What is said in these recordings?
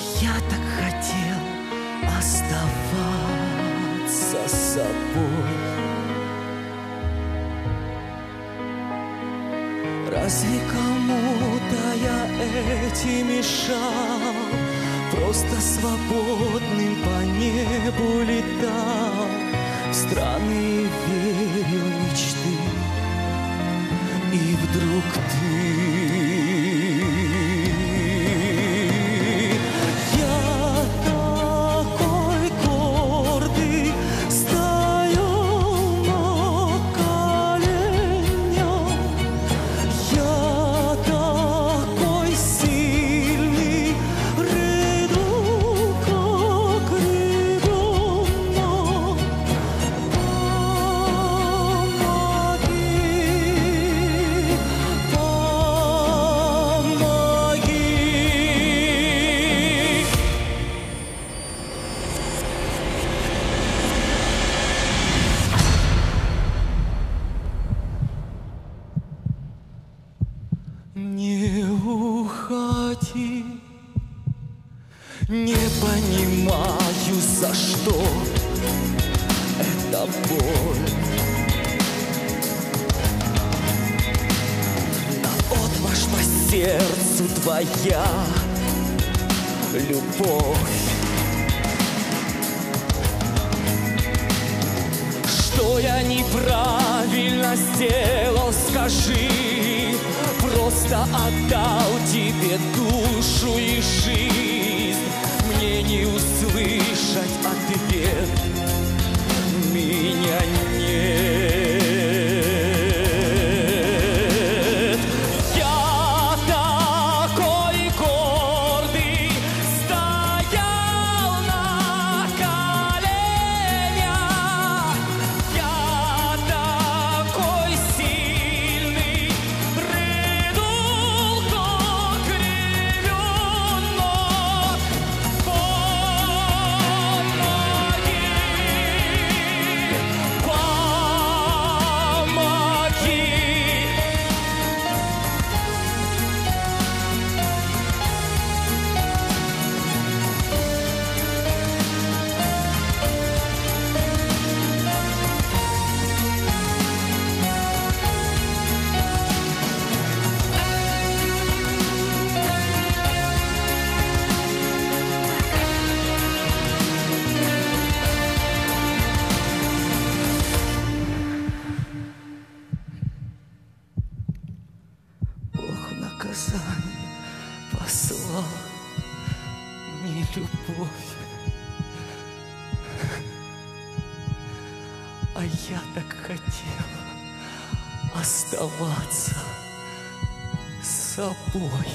Я так хотел оставаться собой. Разве кому-то я этим мешал? Просто свободным по небу летал, в страны верил мечты, и вдруг ты. Я такой гордый, стоял на коленях. Я такой сильный, рыду как ребенок. Не уходи, не понимаю, за что эта боль. Наотмашь по сердцу твоя любовь. Что я неправильно сделал, скажи. Просто отдал тебе душу и жизнь, мне не услышать ответ. Меня нет. Я такой гордый, стоял на коленях. Я такой сильный, наказание послал мне любовь, а я так хотел оставаться собой.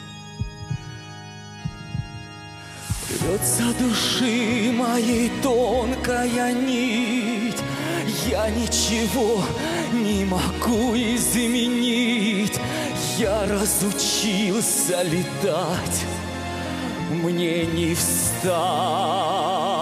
Рвется души моей тонкая нить, я ничего не могу изменить. Я разучился летать, мне не встать.